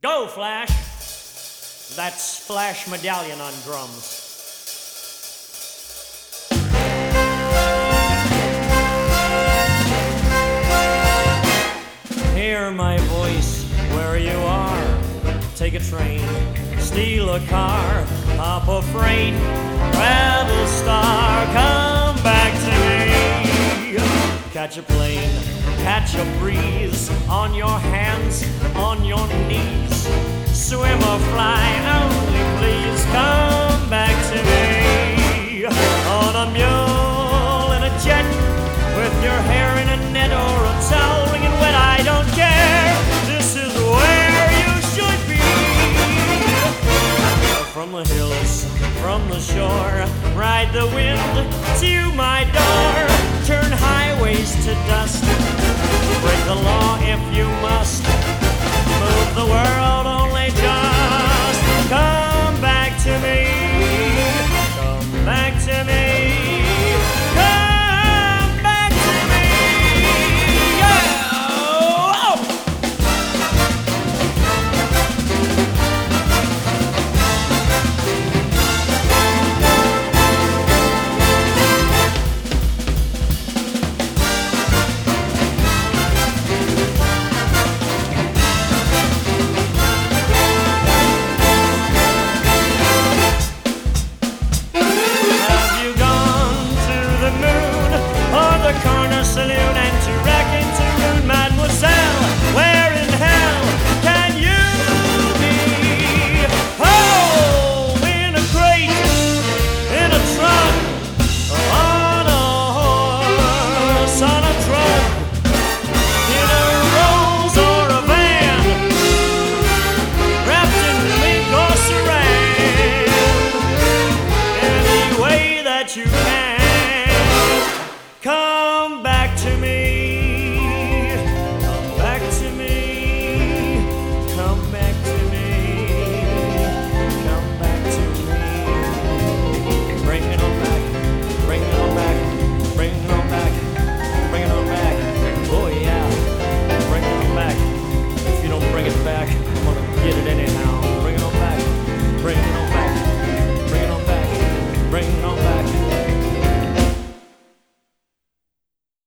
Go, Flash! That's Flash Medallion on drums. Hear my voice where you are. Take a train, steal a car, hop a freight, rattle star, come back to me. Catch a plane, catch a breeze, on your hands, on your knees. Swim or fly, only please come back to me. On a mule, in a jet, with your hair in a net or a towel wringing wet, I don't care. This is where you should be. From the hills, from the shore, ride the wind to my door. Turn highways to dust, break the law if you must. Move the world, only just come back to me. Come back to me. Come back to me. Yeah. Oh. Corner saloon and to wreck into rude Mademoiselle. Where in hell can you be? Oh, in a crate, in a truck, on a horse, on a truck, in a rose or a van, wrapped in mink or saran, any way that you can. Come back to me.